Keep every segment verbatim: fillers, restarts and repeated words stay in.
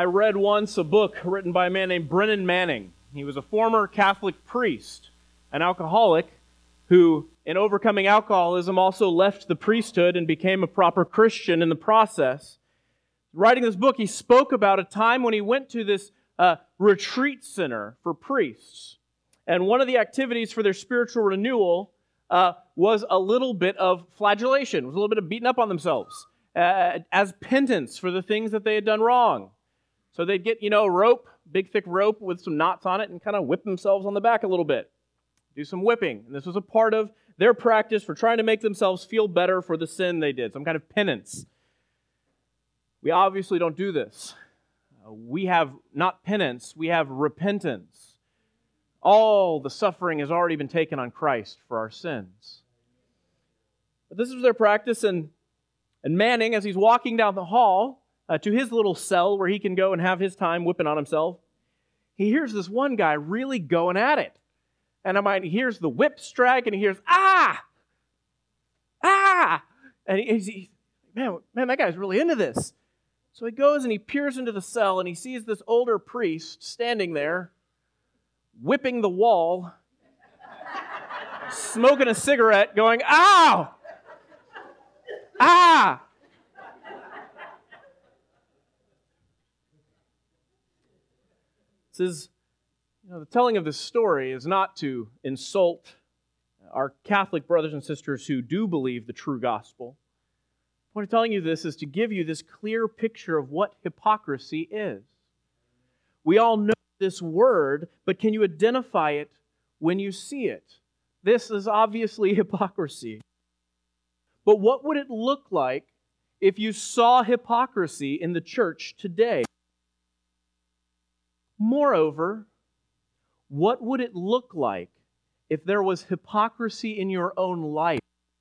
I read once a book written by a man named Brennan Manning. He was a former Catholic priest, an alcoholic, who, in overcoming alcoholism, also left the priesthood and became a proper Christian in the process. Writing this book, he spoke about a time when he went to this uh, retreat center for priests. And one of the activities for their spiritual renewal uh, was a little bit of flagellation, was a little bit of beating up on themselves uh, as penance for the things that they had done wrong. So they'd get, you know, a rope, big thick rope with some knots on it, and kind of whip themselves on the back a little bit. Do some whipping. And this was a part of their practice for trying to make themselves feel better for the sin they did, some kind of penance. We obviously don't do this. Uh, we have not penance, we have repentance. All the suffering has already been taken on Christ for our sins. But this is their practice, and, and Manning, as he's walking down the hall uh, to his little cell where he can go and have his time whipping on himself, he hears this one guy really going at it. And I might, he hears the whip strike, and he hears, ah! Ah! And he, he's, man, man, that guy's really into this. So he goes and he peers into the cell, and he sees this older priest standing there, whipping the wall, smoking a cigarette, going, ow! Ah! This is, you know, the telling of this story is not to insult our Catholic brothers and sisters who do believe the true gospel. The point of telling you this is to give you this clear picture of what hypocrisy is. We all know this word, but can you identify it when you see it? This is obviously hypocrisy. But what would it look like if you saw hypocrisy in the church today? Moreover, what would it look like if there was hypocrisy in your own life?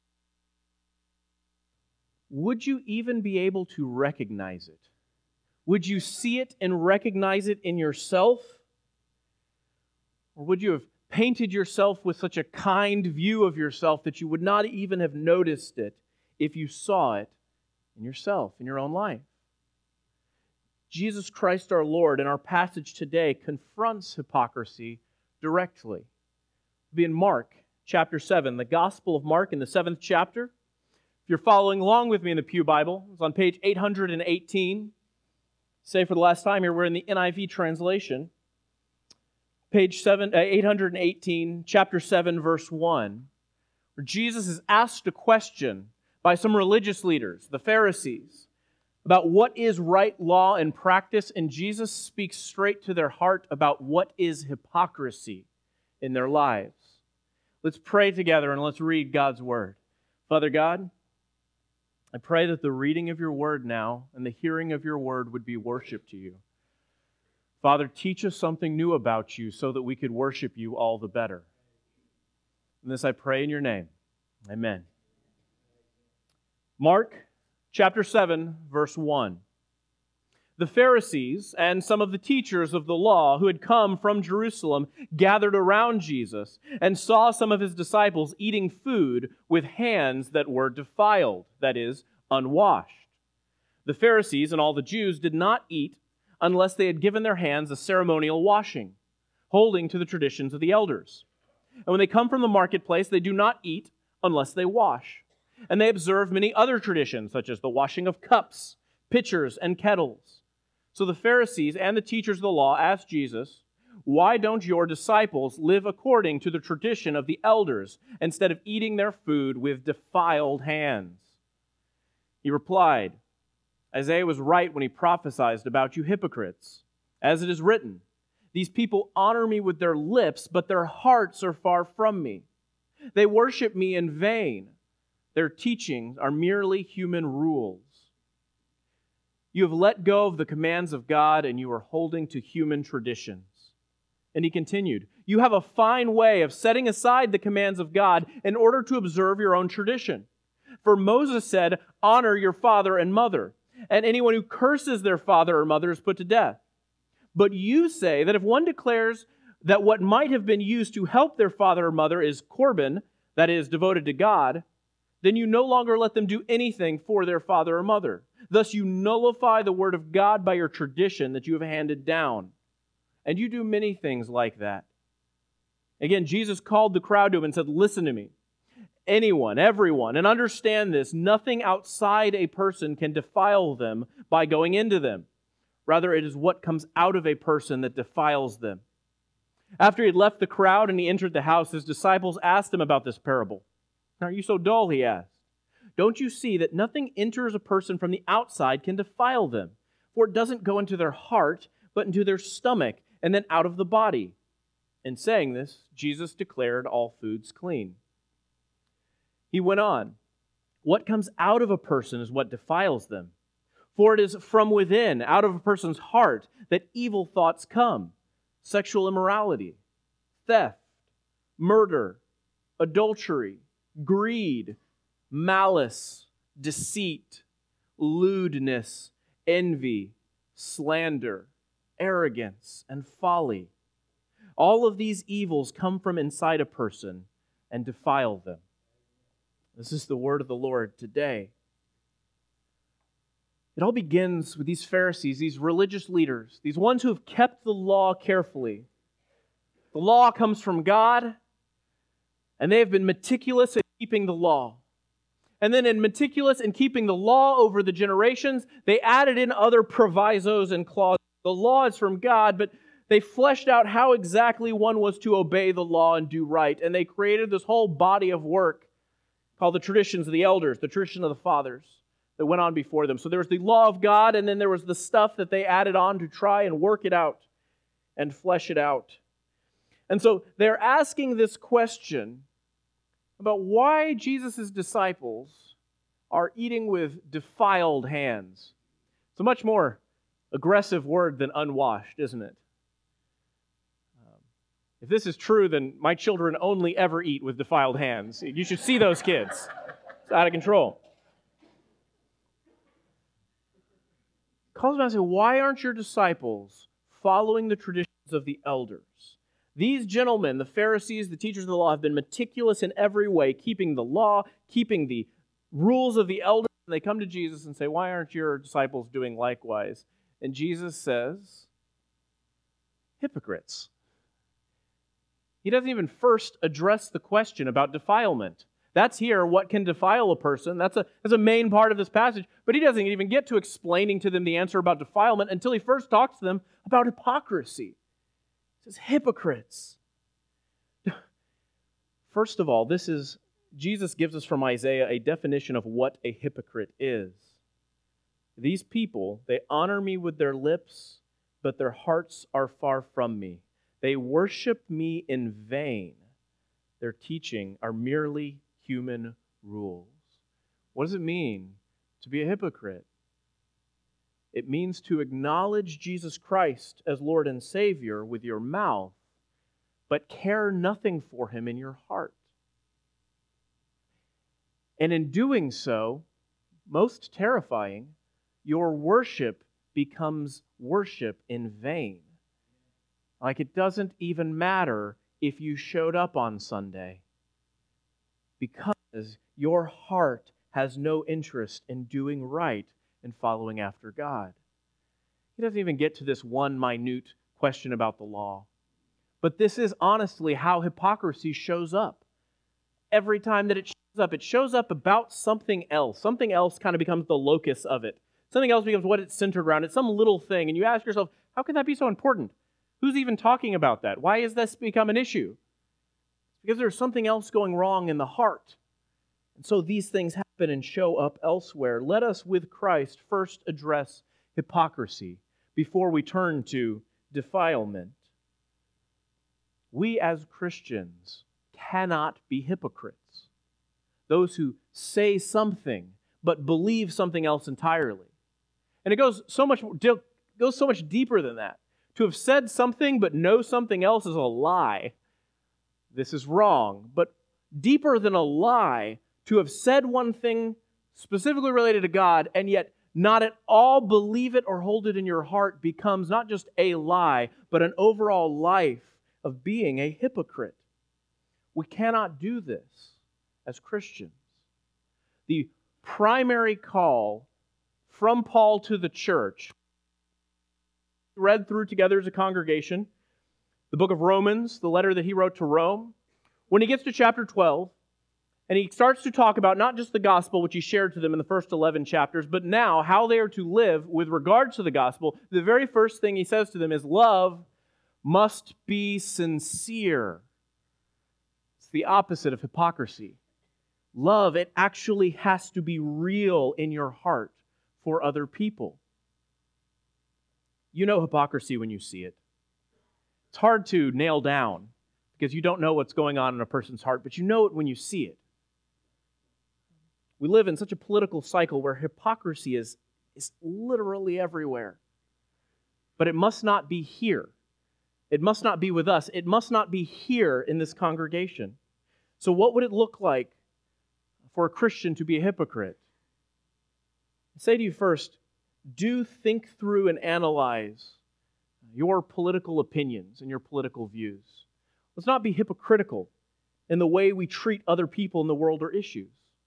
Would you even be able to recognize it? Would you see it and recognize it in yourself? Or would you have painted yourself with such a kind view of yourself that you would not even have noticed it if you saw it in yourself, in your own life? Jesus Christ our Lord in our passage today confronts hypocrisy directly. It'll be in Mark chapter seven, the Gospel of Mark in the seventh chapter. If you're following along with me in the Pew Bible, it's on page eight hundred eighteen. Say for the last time here, we're in the N I V translation. Page seven, uh, eight hundred eighteen, chapter seven, verse one, where Jesus is asked a question by some religious leaders, the Pharisees, about what is right law and practice, and Jesus speaks straight to their heart about what is hypocrisy in their lives. Let's pray together and let's read God's Word. Father God, I pray that the reading of your Word now and the hearing of your Word would be worship to you. Father, teach us something new about you so that we could worship you all the better. And this I pray in your name. Amen. Mark chapter seven, verse one. The Pharisees and some of the teachers of the law who had come from Jerusalem gathered around Jesus and saw some of his disciples eating food with hands that were defiled, that is, unwashed. The Pharisees and all the Jews did not eat unless they had given their hands a ceremonial washing, holding to the traditions of the elders. And when they come from the marketplace, they do not eat unless they wash. And they observe many other traditions, such as the washing of cups, pitchers, and kettles. So the Pharisees and the teachers of the law asked Jesus, "Why don't your disciples live according to the tradition of the elders, instead of eating their food with defiled hands?" He replied, "Isaiah was right when he prophesied about you hypocrites. As it is written, 'These people honor me with their lips, but their hearts are far from me. They worship me in vain. Their teachings are merely human rules.' You have let go of the commands of God, and you are holding to human traditions." And he continued, "You have a fine way of setting aside the commands of God in order to observe your own tradition. For Moses said, 'Honor your father and mother,' and anyone who curses their father or mother is put to death. But you say that if one declares that what might have been used to help their father or mother is korban, that is, devoted to God, then you no longer let them do anything for their father or mother. Thus you nullify the word of God by your tradition that you have handed down. And you do many things like that. Again, Jesus called the crowd to him and said, listen to me. Anyone, everyone, and understand this, nothing outside a person can defile them by going into them. Rather, it is what comes out of a person that defiles them. After he had left the crowd and he entered the house, his disciples asked him about this parable. Aren't you so dull, he asked. Don't you see that nothing enters a person from the outside can defile them? For it doesn't go into their heart, but into their stomach, and then out of the body. In saying this, Jesus declared all foods clean. He went on, what comes out of a person is what defiles them. For it is from within, out of a person's heart, that evil thoughts come. Sexual immorality, theft, murder, adultery, greed, malice, deceit, lewdness, envy, slander, arrogance, and folly. All of these evils come from inside a person and defile them. This is the word of the Lord today. It all begins with these Pharisees, these religious leaders, these ones who have kept the law carefully. The law comes from God, and they have been meticulous in keeping the law. And then in meticulous in keeping the law over the generations, they added in other provisos and clauses. The law is from God, but they fleshed out how exactly one was to obey the law and do right. And they created this whole body of work called the traditions of the elders, the tradition of the fathers that went on before them. So there was the law of God, and then there was the stuff that they added on to try and work it out and flesh it out. And so they're asking this question about why Jesus' disciples are eating with defiled hands. It's a much more aggressive word than unwashed, isn't it? Um, if this is true, then my children only ever eat with defiled hands. You should see those kids. It's out of control. Calls them out and says, why aren't your disciples following the traditions of the elders? These gentlemen, the Pharisees, the teachers of the law, have been meticulous in every way, keeping the law, keeping the rules of the elders. And they come to Jesus and say, why aren't your disciples doing likewise? And Jesus says, hypocrites. He doesn't even first address the question about defilement. That's here, what can defile a person. That's a, that's a main part of this passage. But he doesn't even get to explaining to them the answer about defilement until he first talks to them about hypocrisy. He says, hypocrites. First of all, this is, Jesus gives us from Isaiah a definition of what a hypocrite is. These people, they honor me with their lips, but their hearts are far from me. They worship me in vain. Their teaching are merely human rules. What does it mean to be a hypocrite? It means to acknowledge Jesus Christ as Lord and Savior with your mouth, but care nothing for Him in your heart. And in doing so, most terrifying, your worship becomes worship in vain. Like it doesn't even matter if you showed up on Sunday, because your heart has no interest in doing right and following after God. He doesn't even get to this one minute question about the law. But this is honestly how hypocrisy shows up. Every time that it shows up, it shows up about something else. Something else kind of becomes the locus of it. Something else becomes what it's centered around. It's some little thing. And you ask yourself, how can that be so important? Who's even talking about that? Why has this become an issue? Because there's something else going wrong in the heart. And so these things happen and show up elsewhere. Let us, with Christ, first address hypocrisy before we turn to defilement. We as Christians cannot be hypocrites. Those who say something but believe something else entirely. And it goes so much goes so much deeper than that. To have said something but know something else is a lie. This is wrong. But deeper than a lie, to have said one thing specifically related to God and yet not at all believe it or hold it in your heart becomes not just a lie, but an overall life of being a hypocrite. We cannot do this as Christians. The primary call from Paul to the church. We read through together as a congregation the book of Romans, the letter that he wrote to Rome. When he gets to chapter twelve, and he starts to talk about not just the gospel, which he shared to them in the first eleven chapters, but now how they are to live with regards to the gospel, the very first thing he says to them is love must be sincere. It's the opposite of hypocrisy. Love, it actually has to be real in your heart for other people. You know hypocrisy when you see it. It's hard to nail down because you don't know what's going on in a person's heart, but you know it when you see it. We live in such a political cycle where hypocrisy is, is literally everywhere. But it must not be here. It must not be with us. It must not be here in this congregation. So what would it look like for a Christian to be a hypocrite? I say to you first, do think through and analyze your political opinions and your political views. Let's not be hypocritical in the way we treat other people in the world or issues.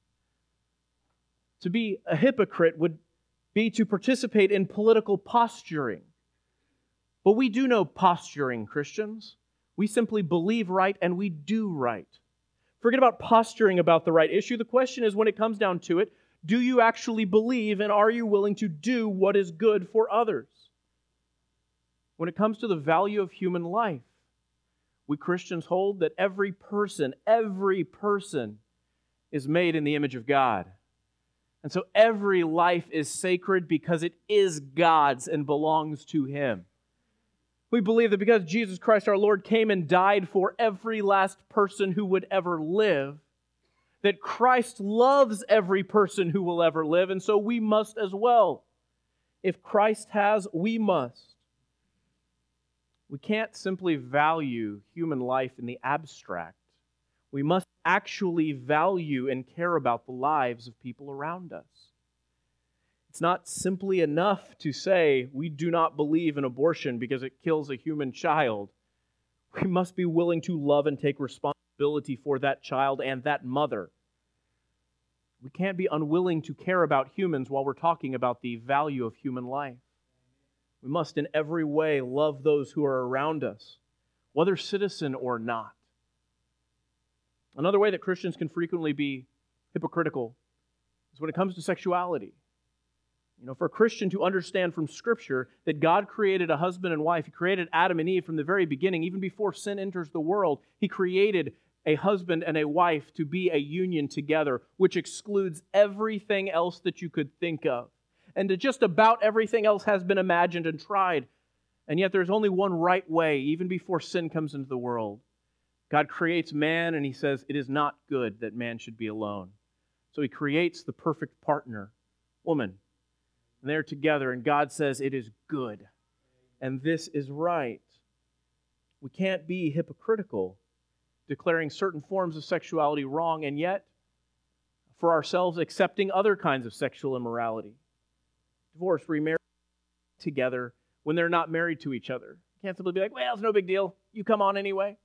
To be a hypocrite would be to participate in political posturing. But we do know posturing, Christians. We simply believe right and we do right. Forget about posturing about the right issue. The question is, when it comes down to it, do you actually believe and are you willing to do what is good for others? When it comes to the value of human life, we Christians hold that every person, every person is made in the image of God. And so every life is sacred because it is God's and belongs to Him. We believe that because Jesus Christ our Lord came and died for every last person who would ever live, that Christ loves every person who will ever live, and so we must as well. If Christ has, we must. We can't simply value human life in the abstract. We must actually value and care about the lives of people around us. It's not simply enough to say we do not believe in abortion because it kills a human child. We must be willing to love and take responsibility for that child and that mother. We can't be unwilling to care about humans while we're talking about the value of human life. We must in every way love those who are around us, whether citizen or not. Another way that Christians can frequently be hypocritical is when it comes to sexuality. You know, for a Christian to understand from Scripture that God created a husband and wife, He created Adam and Eve from the very beginning, even before sin enters the world, He created a husband and a wife to be a union together, which excludes everything else that you could think of. And that just about everything else has been imagined and tried. And yet there's only one right way, even before sin comes into the world. God creates man and He says, it is not good that man should be alone. So He creates the perfect partner, woman. And they're together and God says it is good. And this is right. We can't be hypocritical, declaring certain forms of sexuality wrong and yet, for ourselves, accepting other kinds of sexual immorality. Divorce, remarry together when they're not married to each other. You can't simply be like, well, it's no big deal. You come on anyway.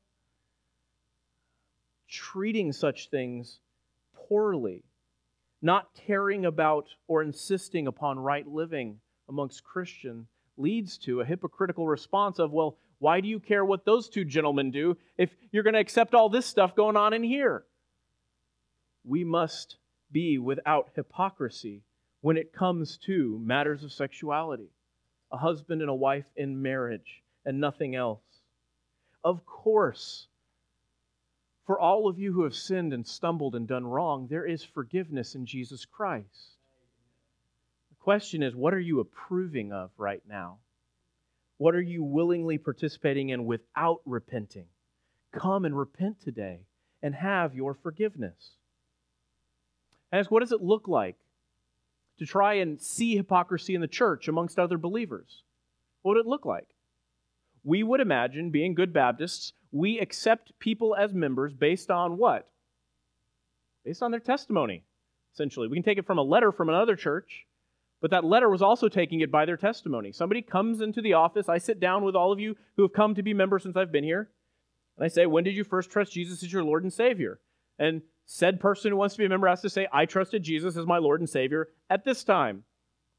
Treating such things poorly, not caring about or insisting upon right living amongst Christians leads to a hypocritical response of, well, why do you care what those two gentlemen do if you're going to accept all this stuff going on in here? We must be without hypocrisy when it comes to matters of sexuality, a husband and a wife in marriage, and nothing else. Of course, for all of you who have sinned and stumbled and done wrong, there is forgiveness in Jesus Christ. The question is, what are you approving of right now? What are you willingly participating in without repenting? Come and repent today and have your forgiveness. Ask, what does it look like to try and see hypocrisy in the church amongst other believers? What would it look like? We would imagine, being good Baptists, we accept people as members based on what? Based on their testimony, essentially. We can take it from a letter from another church, but that letter was also taking it by their testimony. Somebody comes into the office, I sit down with all of you who have come to be members since I've been here, and I say, when did you first trust Jesus as your Lord and Savior? And said person who wants to be a member has to say, I trusted Jesus as my Lord and Savior at this time.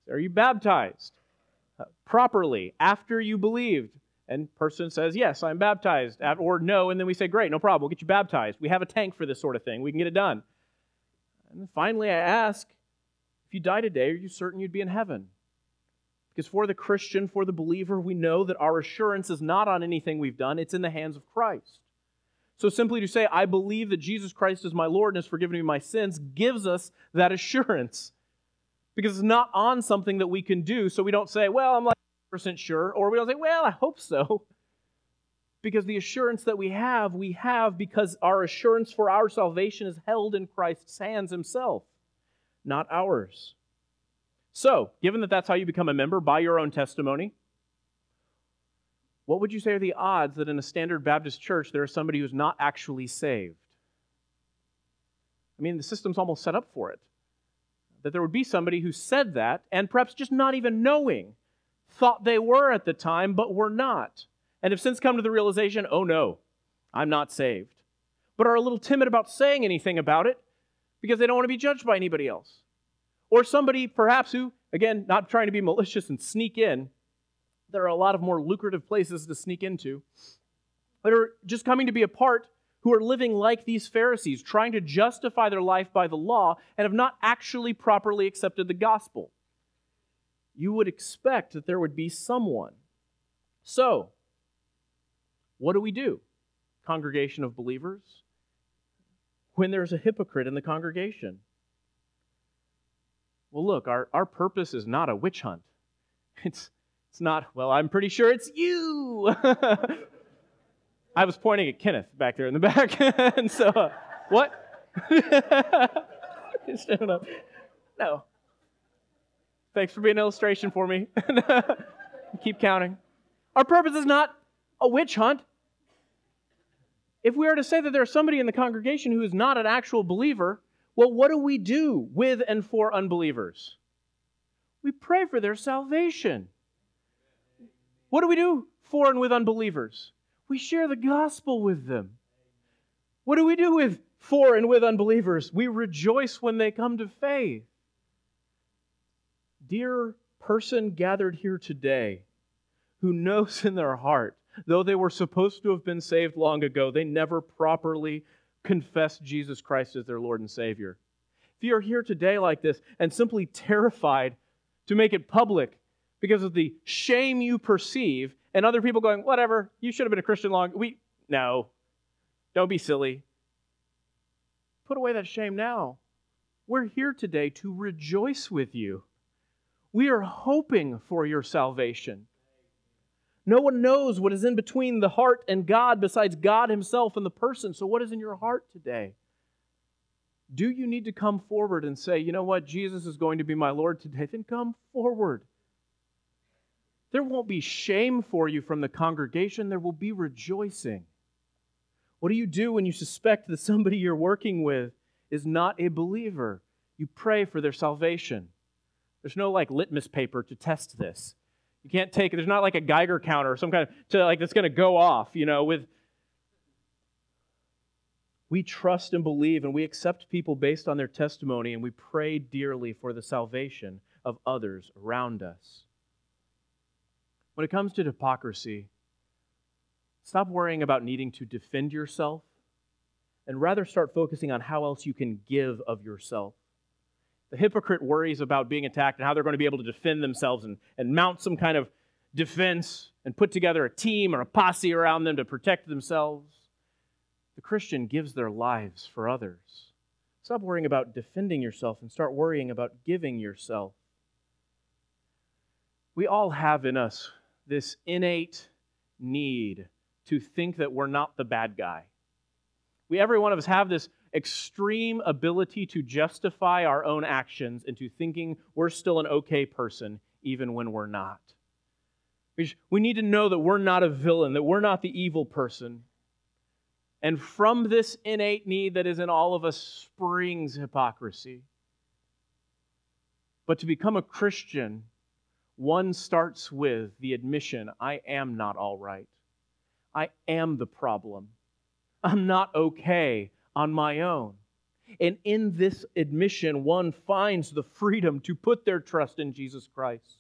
Are you baptized uh, properly after you believed? And person says, yes, I'm baptized, or no, and then we say, great, no problem, we'll get you baptized. We have a tank for this sort of thing. We can get it done. And then finally I ask, if you die today, are you certain you'd be in heaven? Because for the Christian, for the believer, we know that our assurance is not on anything we've done, it's in the hands of Christ. So simply to say, I believe that Jesus Christ is my Lord and has forgiven me my sins, gives us that assurance. Because it's not on something that we can do, so we don't say, well, I'm like one hundred percent sure, or we don't say, well, I hope so. Because the assurance that we have, we have because our assurance for our salvation is held in Christ's hands himself, not ours. So, given that that's how you become a member, by your own testimony, what would you say are the odds that in a standard Baptist church there is somebody who's not actually saved? I mean, the system's almost set up for it. That there would be somebody who said that, and perhaps just not even knowing, thought they were at the time, but were not. And have since come to the realization, oh no, I'm not saved. But are a little timid about saying anything about it because they don't want to be judged by anybody else. Or somebody perhaps who, again, not trying to be malicious and sneak in, there are a lot of more lucrative places to sneak into, but are just coming to be a part who are living like these Pharisees, trying to justify their life by the law and have not actually properly accepted the gospel. You would expect that there would be someone. So, what do we do, congregation of believers, when there's a hypocrite in the congregation? Well, look, our, our purpose is not a witch hunt. It's It's not, well, I'm pretty sure it's you. I was pointing at Kenneth back there in the back. and so, uh, what? Stand up. No. Thanks for being an illustration for me. Keep counting. Our purpose is not a witch hunt. If we are to say that there's somebody in the congregation who is not an actual believer, well, what do we do with and for unbelievers? We pray for their salvation. What do we do for and with unbelievers? We share the gospel with them. What do we do with for and with unbelievers? We rejoice when they come to faith. Dear person gathered here today who knows in their heart, though they were supposed to have been saved long ago, they never properly confessed Jesus Christ as their Lord and Savior. If you are here today like this and simply terrified to make it public because of the shame you perceive, and other people going, whatever, you should have been a Christian long. We no, don't be silly. Put away that shame now. We're here today to rejoice with you. We are hoping for your salvation. No one knows what is in between the heart and God besides God himself and the person. So what is in your heart today? Do you need to come forward and say, you know what, Jesus is going to be my Lord today? Then come forward. There won't be shame for you from the congregation. There will be rejoicing. What do you do when you suspect that somebody you're working with is not a believer? You pray for their salvation. There's no like litmus paper to test this. You can't take it. There's not like a Geiger counter or some kind of, to like that's going to go off, you know, with. We trust and believe and we accept people based on their testimony, and we pray dearly for the salvation of others around us. When it comes to hypocrisy, stop worrying about needing to defend yourself and rather start focusing on how else you can give of yourself. The hypocrite worries about being attacked and how they're going to be able to defend themselves and, and mount some kind of defense and put together a team or a posse around them to protect themselves. The Christian gives their lives for others. Stop worrying about defending yourself and start worrying about giving yourself. We all have in us this innate need to think that we're not the bad guy. We, every one of us, have this extreme ability to justify our own actions into thinking we're still an okay person even when we're not. We, we need to know that we're not a villain, that we're not the evil person. And from this innate need that is in all of us springs hypocrisy. But to become a Christian, one starts with the admission, I am not all right. I am the problem. I'm not okay on my own. And in this admission, one finds the freedom to put their trust in Jesus Christ.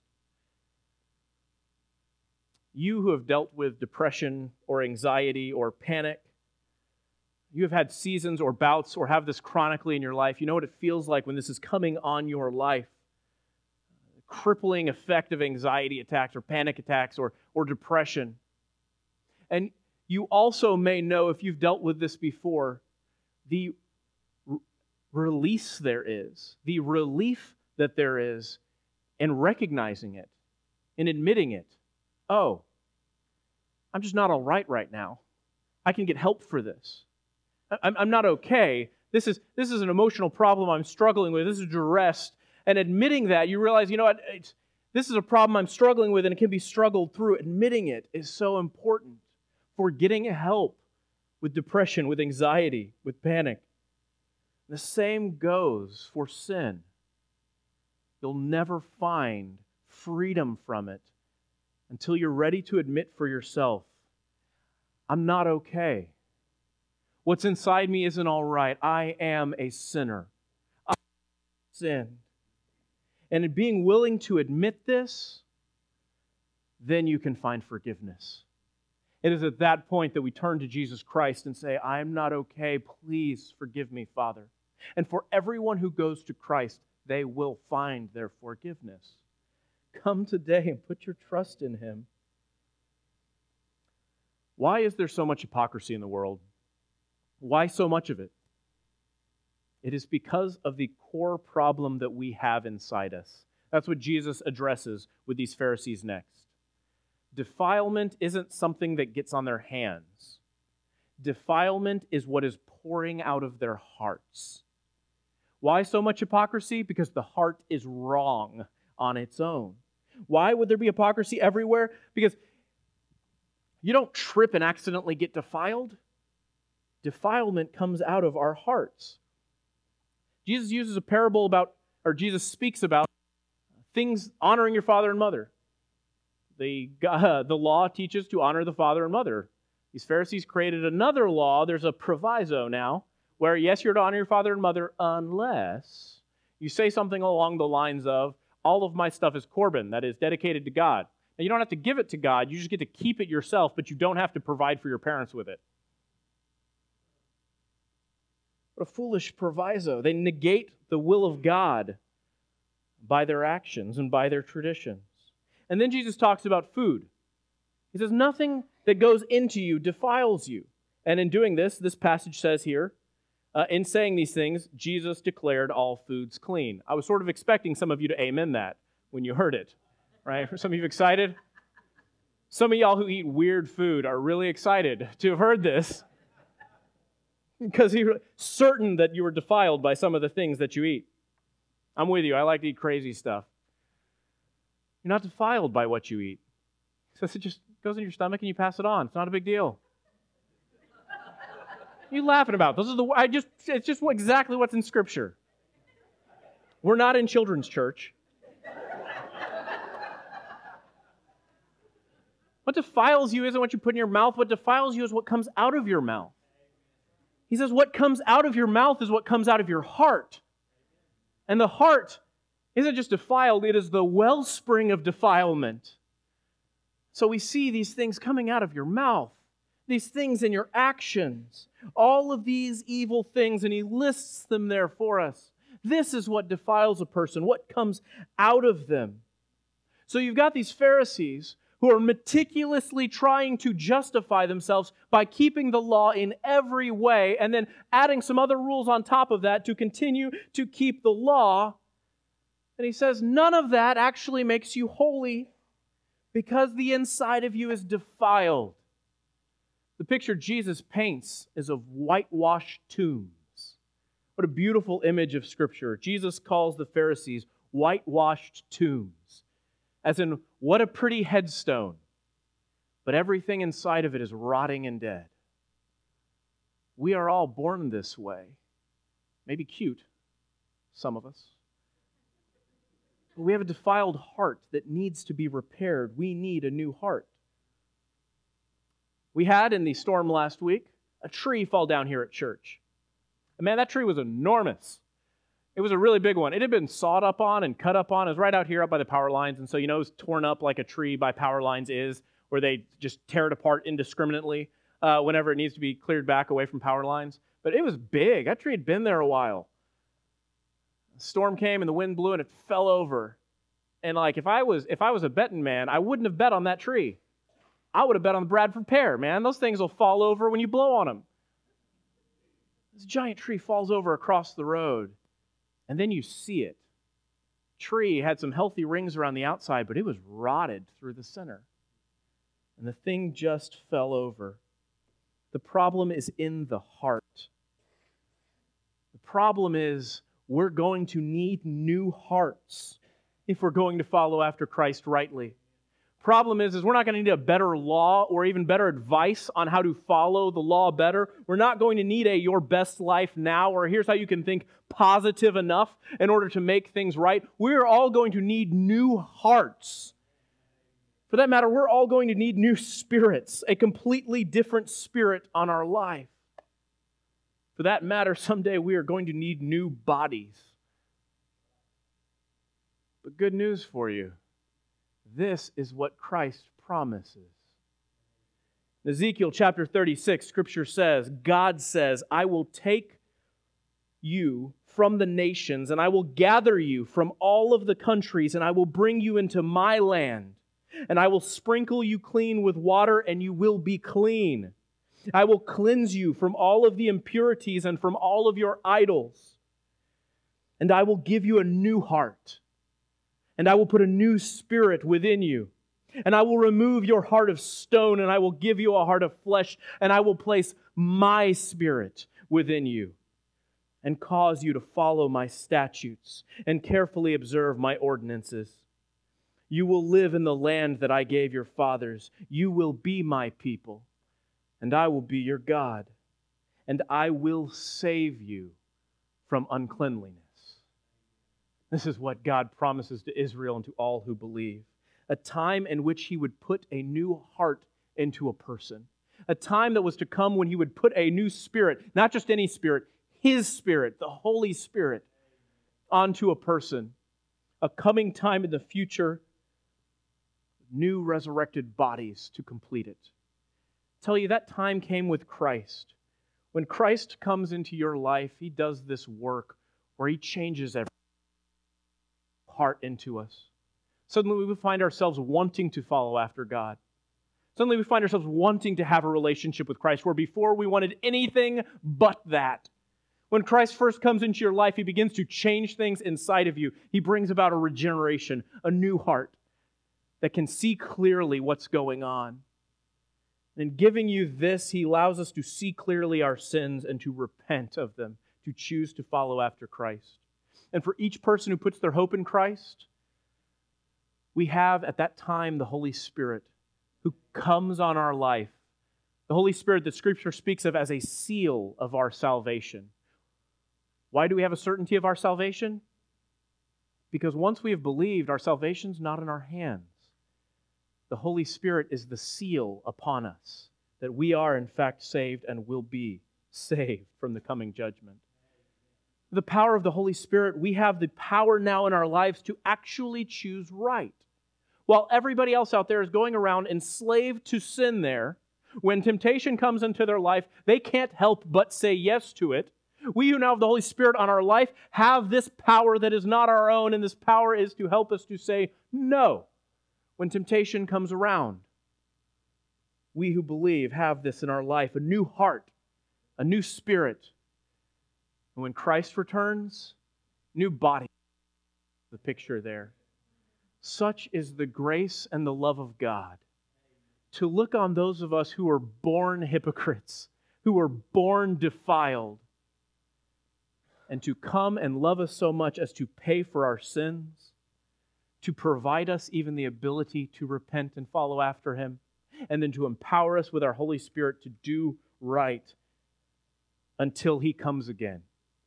You who have dealt with depression or anxiety or panic, you have had seasons or bouts or have this chronically in your life. You know what it feels like when this is coming on your life. The crippling effect of anxiety attacks or panic attacks or, or depression. And you also may know, if you've dealt with this before, the r- release there is, the relief that there is in recognizing it, in admitting it. Oh, I'm just not all right right now. I can get help for this. I'm, I'm not okay. This is, this is an emotional problem I'm struggling with. This is duress. And admitting that, you realize, you know what, it's, this is a problem I'm struggling with and it can be struggled through. Admitting it is so important for getting help with depression, with anxiety, with panic. The same goes for sin. You'll never find freedom from it until you're ready to admit for yourself, I'm not okay. What's inside me isn't all right. I am a sinner. I sinned. And in being willing to admit this, then you can find forgiveness. It is at that point that we turn to Jesus Christ and say, I'm not okay. Please forgive me, Father. And for everyone who goes to Christ, they will find their forgiveness. Come today and put your trust in Him. Why is there so much hypocrisy in the world? Why so much of it? It is because of the core problem that we have inside us. That's what Jesus addresses with these Pharisees next. Defilement isn't something that gets on their hands. Defilement is what is pouring out of their hearts. Why so much hypocrisy? Because the heart is wrong on its own. Why would there be hypocrisy everywhere? Because you don't trip and accidentally get defiled. Defilement comes out of our hearts. Jesus uses a parable about, or Jesus speaks about things honoring your father and mother. The, uh, the law teaches to honor the father and mother. These Pharisees created another law. There's a proviso now, where yes, you're to honor your father and mother unless you say something along the lines of, all of my stuff is Corban, that is dedicated to God. Now, you don't have to give it to God, you just get to keep it yourself, but you don't have to provide for your parents with it. What a foolish proviso. They negate the will of God by their actions and by their traditions. And then Jesus talks about food. He says, nothing that goes into you defiles you. And in doing this, this passage says here, uh, in saying these things, Jesus declared all foods clean. I was sort of expecting some of you to amen that when you heard it, right? Are some of you excited? Some of y'all who eat weird food are really excited to have heard this because you're certain that you were defiled by some of the things that you eat. I'm with you. I like to eat crazy stuff. You're not defiled by what you eat. So it just goes in your stomach and you pass it on. It's not a big deal. What are you laughing about? Those are the I just it's just exactly what's in Scripture. We're not in children's church. What defiles you isn't what you put in your mouth. What defiles you is what comes out of your mouth. He says what comes out of your mouth is what comes out of your heart. And the heart isn't just defiled, it is the wellspring of defilement. So we see these things coming out of your mouth, these things in your actions, all of these evil things, and he lists them there for us. This is what defiles a person, what comes out of them. So you've got these Pharisees who are meticulously trying to justify themselves by keeping the law in every way and then adding some other rules on top of that to continue to keep the law. And he says, none of that actually makes you holy because the inside of you is defiled. The picture Jesus paints is of whitewashed tombs. What a beautiful image of Scripture. Jesus calls the Pharisees whitewashed tombs. As in, what a pretty headstone. But everything inside of it is rotting and dead. We are all born this way. Maybe cute, some of us. But we have a defiled heart that needs to be repaired. We need a new heart. We had, in the storm last week, a tree fall down here at church. Man, that tree was enormous. It was a really big one. It had been sawed up on and cut up on. It was right out here up by the power lines. And so, you know, it was torn up like a tree by power lines is, where they just tear it apart indiscriminately uh, whenever it needs to be cleared back away from power lines. But it was big. That tree had been there a while. The storm came and the wind blew and it fell over. And like if I was if I was a betting man, I wouldn't have bet on that tree. I would have bet on the Bradford pear, man. Those things will fall over when you blow on them. This giant tree falls over across the road. And then you see it. Tree had some healthy rings around the outside, but it was rotted through the center. And the thing just fell over. The problem is in the heart. The problem is we're going to need new hearts if we're going to follow after Christ rightly. Problem is, is we're not going to need a better law or even better advice on how to follow the law better. We're not going to need a your best life now or here's how you can think positive enough in order to make things right. We're all going to need new hearts. For that matter, we're all going to need new spirits, a completely different spirit on our life. For that matter, someday we are going to need new bodies. But good news for you. This is what Christ promises. In Ezekiel chapter thirty-six, Scripture says, God says, I will take you from the nations, and I will gather you from all of the countries, and I will bring you into my land, and I will sprinkle you clean with water, and you will be clean. I will cleanse you from all of the impurities and from all of your idols, and I will give you a new heart. And I will put a new spirit within you. And I will remove your heart of stone, and I will give you a heart of flesh, and I will place my spirit within you, and cause you to follow my statutes, and carefully observe my ordinances. You will live in the land that I gave your fathers. You will be my people, and I will be your God. And I will save you from uncleanliness. This is what God promises to Israel and to all who believe. A time in which He would put a new heart into a person. A time that was to come when He would put a new spirit, not just any spirit, His Spirit, the Holy Spirit, onto a person. A coming time in the future, new resurrected bodies to complete it. I tell you, that time came with Christ. When Christ comes into your life, He does this work where He changes everything. Heart into us. Suddenly we find ourselves wanting to follow after God. Suddenly we find ourselves wanting to have a relationship with Christ, where before we wanted anything but that. When Christ first comes into your life, He begins to change things inside of you. He brings about a regeneration, a new heart that can see clearly what's going on. And in giving you this, He allows us to see clearly our sins and to repent of them, to choose to follow after Christ. And for each person who puts their hope in Christ, we have at that time the Holy Spirit who comes on our life. The Holy Spirit that Scripture speaks of as a seal of our salvation. Why do we have a certainty of our salvation? Because once we have believed, our salvation's not in our hands. The Holy Spirit is the seal upon us that we are in fact saved and will be saved from the coming judgment. The power of the Holy Spirit, we have the power now in our lives to actually choose right. While everybody else out there is going around enslaved to sin there, when temptation comes into their life, they can't help but say yes to it. We who now have the Holy Spirit on our life have this power that is not our own, and this power is to help us to say no when temptation comes around. We who believe have this in our life, a new heart, a new spirit. And when Christ returns, new body, the picture there. Such is the grace and the love of God, to look on those of us who are born hypocrites, who are born defiled, and to come and love us so much as to pay for our sins, to provide us even the ability to repent and follow after Him, and then to empower us with our Holy Spirit to do right until He comes again.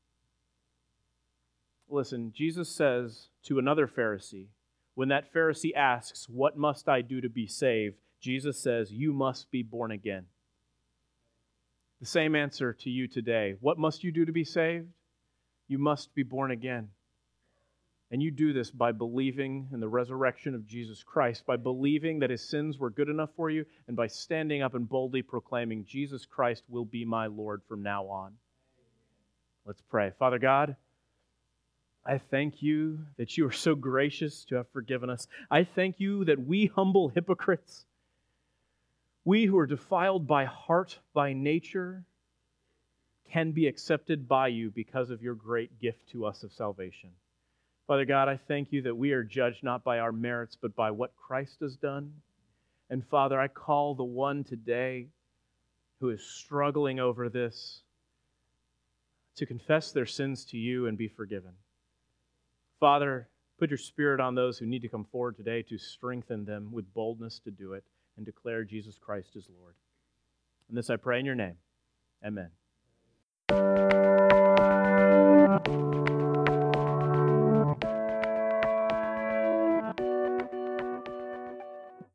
Listen, Jesus says to another Pharisee, when that Pharisee asks, "What must I do to be saved?" Jesus says, "You must be born again." The same answer to you today. What must you do to be saved? You must be born again. And you do this by believing in the resurrection of Jesus Christ, by believing that his sins were good enough for you, and by standing up and boldly proclaiming, Jesus Christ will be my Lord from now on. Let's pray. Father God, I thank you that you are so gracious to have forgiven us. I thank you that we humble hypocrites, we who are defiled by heart, by nature, can be accepted by you because of your great gift to us of salvation. Father God, I thank you that we are judged not by our merits, but by what Christ has done. And Father, I call the one today who is struggling over this to confess their sins to you and be forgiven. Father, put your Spirit on those who need to come forward today to strengthen them with boldness to do it and declare Jesus Christ as Lord. And this I pray in your name. Amen.